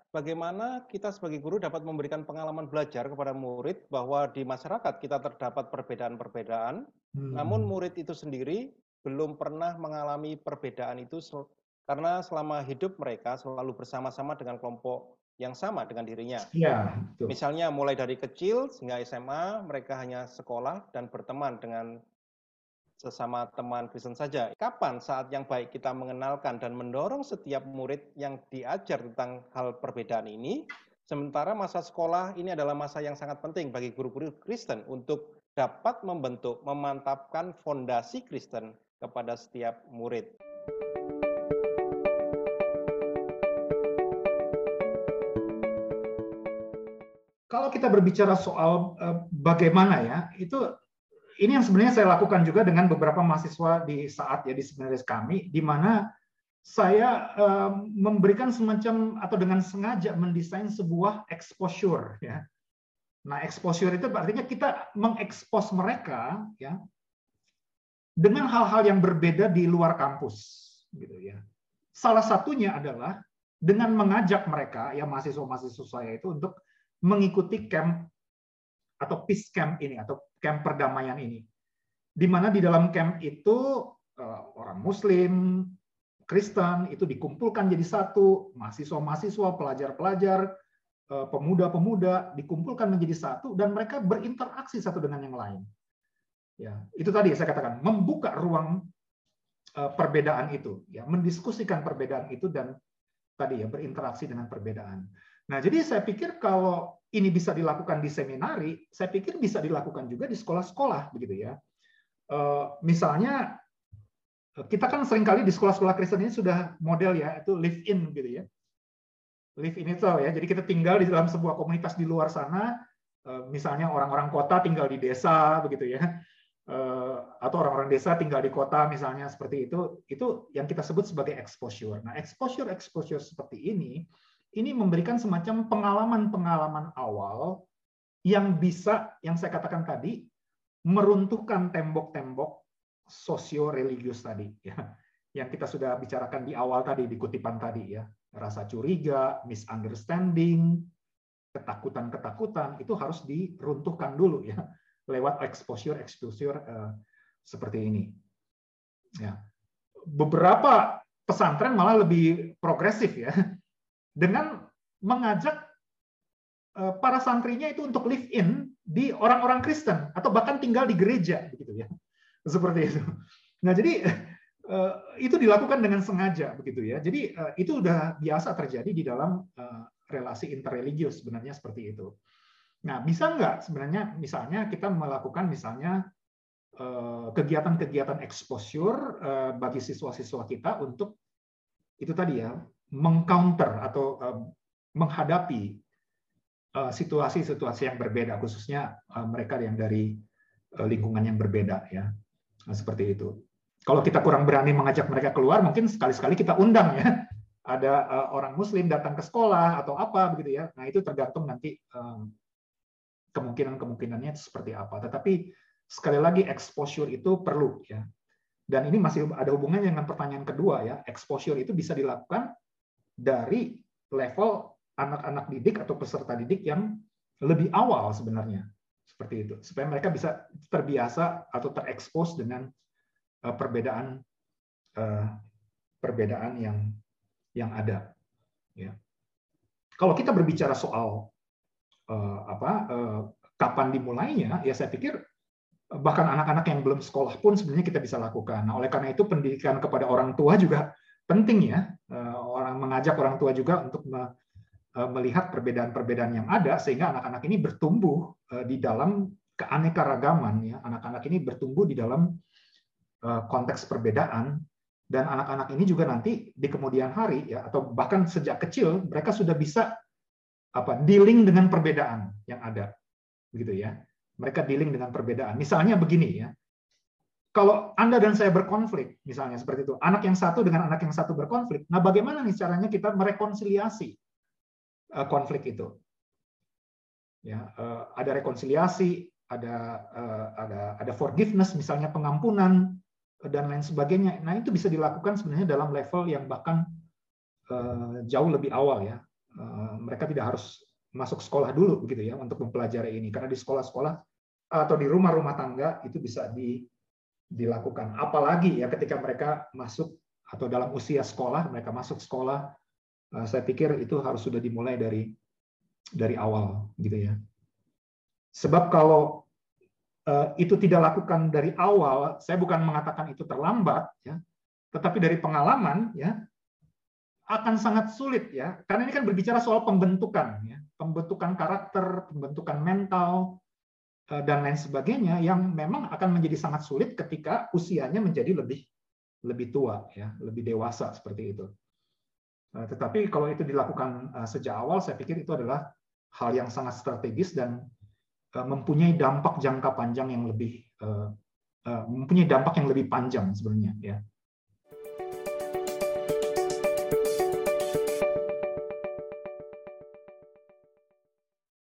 bagaimana kita sebagai guru dapat memberikan pengalaman belajar kepada murid bahwa di masyarakat kita terdapat perbedaan-perbedaan, namun murid itu sendiri belum pernah mengalami perbedaan itu karena selama hidup mereka selalu bersama-sama dengan kelompok yang sama dengan dirinya. Ya, betul. Misalnya mulai dari kecil hingga SMA, mereka hanya sekolah dan berteman dengan sesama teman Kristen saja. Kapan saat yang baik kita mengenalkan dan mendorong setiap murid yang diajar tentang hal perbedaan ini, sementara masa sekolah ini adalah masa yang sangat penting bagi guru-guru Kristen untuk dapat membentuk, memantapkan fondasi Kristen kepada setiap murid. Kalau kita berbicara soal bagaimana ya, ini yang sebenarnya saya lakukan juga dengan beberapa mahasiswa di seminaris kami, di mana saya memberikan semacam atau dengan sengaja mendesain sebuah exposure ya. Nah, exposure itu artinya kita mengekspos mereka ya dengan hal-hal yang berbeda di luar kampus gitu ya. Salah satunya adalah dengan mengajak mereka ya mahasiswa-mahasiswa saya itu untuk mengikuti camp atau peace camp ini atau camp perdamaian ini, di mana di dalam camp itu orang Muslim, Kristen itu dikumpulkan jadi satu, mahasiswa-mahasiswa, pelajar-pelajar, pemuda-pemuda dikumpulkan menjadi satu dan mereka berinteraksi satu dengan yang lain. Ya, itu tadi saya katakan membuka ruang perbedaan itu, ya, mendiskusikan perbedaan itu dan tadi ya berinteraksi dengan perbedaan. Nah, jadi saya pikir kalau ini bisa dilakukan di seminari, saya pikir bisa dilakukan juga di sekolah-sekolah, begitu ya. Misalnya, kita kan seringkali di sekolah-sekolah Kristen ini sudah model ya, itu live in, gitu ya. Live in itu ya, jadi kita tinggal di dalam sebuah komunitas di luar sana, misalnya orang-orang kota tinggal di desa, begitu ya. Atau orang-orang desa tinggal di kota, misalnya seperti itu yang kita sebut sebagai exposure. Nah, exposure seperti ini memberikan semacam pengalaman-pengalaman awal yang bisa, yang saya katakan tadi, meruntuhkan tembok-tembok sosio-religius tadi, ya, yang kita sudah bicarakan di awal tadi, di kutipan tadi, ya, rasa curiga, misunderstanding, ketakutan-ketakutan, itu harus diruntuhkan dulu, ya, lewat exposure seperti ini. Ya. Beberapa pesantren malah lebih progresif, ya, dengan mengajak para santrinya itu untuk live in di orang-orang Kristen atau bahkan tinggal di gereja, begitu ya, seperti itu. Nah, jadi itu dilakukan dengan sengaja, begitu ya. Jadi itu udah biasa terjadi di dalam relasi interreligius sebenarnya seperti itu. Nah, bisa nggak sebenarnya misalnya kita melakukan misalnya kegiatan-kegiatan exposure bagi siswa-siswa kita untuk itu tadi ya, mengcounter atau menghadapi situasi-situasi yang berbeda, khususnya mereka yang dari lingkungan yang berbeda, ya, seperti itu. Kalau kita kurang berani mengajak mereka keluar, mungkin sekali-sekali kita undang ya, ada orang Muslim datang ke sekolah atau apa begitu ya. Nah, itu tergantung nanti kemungkinan-kemungkinannya seperti apa. Tetapi sekali lagi exposure itu perlu ya. Dan ini masih ada hubungannya dengan pertanyaan kedua ya. Exposure itu bisa dilakukan dari level anak-anak didik atau peserta didik yang lebih awal sebenarnya, seperti itu, supaya mereka bisa terbiasa atau terekspos dengan perbedaan yang ada. Ya. Kalau kita berbicara soal kapan dimulainya, ya saya pikir bahkan anak-anak yang belum sekolah pun sebenarnya kita bisa lakukan. Nah, oleh karena itu pendidikan kepada orang tua juga penting ya. Mengajak orang tua juga untuk melihat perbedaan-perbedaan yang ada sehingga anak-anak ini bertumbuh di dalam keanekaragaman ya. Anak-anak ini bertumbuh di dalam konteks perbedaan dan anak-anak ini juga nanti di kemudian hari ya atau bahkan sejak kecil mereka sudah bisa dealing dengan perbedaan yang ada. Begitu ya. Mereka dealing dengan perbedaan. Misalnya begini ya. Kalau Anda dan saya berkonflik, misalnya seperti itu, anak yang satu dengan anak yang satu berkonflik, nah bagaimana nih caranya kita merekonsiliasi konflik itu? Ya, ada rekonsiliasi, ada forgiveness, misalnya pengampunan dan lain sebagainya. Nah itu bisa dilakukan sebenarnya dalam level yang bahkan jauh lebih awal ya. mereka tidak harus masuk sekolah dulu begitu ya untuk mempelajari ini, karena di sekolah-sekolah atau di rumah-rumah tangga itu bisa dilakukan. Apalagi ya ketika mereka masuk atau dalam usia sekolah, mereka masuk sekolah, saya pikir itu harus sudah dimulai dari awal gitu ya. Sebab kalau itu tidak lakukan dari awal, saya bukan mengatakan itu terlambat ya, tetapi dari pengalaman ya akan sangat sulit ya, karena ini kan berbicara soal pembentukan ya, pembentukan karakter, pembentukan mental dan lain sebagainya yang memang akan menjadi sangat sulit ketika usianya menjadi lebih tua ya, lebih dewasa seperti itu. Tetapi kalau itu dilakukan sejak awal, saya pikir itu adalah hal yang sangat strategis dan mempunyai dampak jangka panjang yang lebih mempunyai dampak yang lebih panjang sebenarnya ya.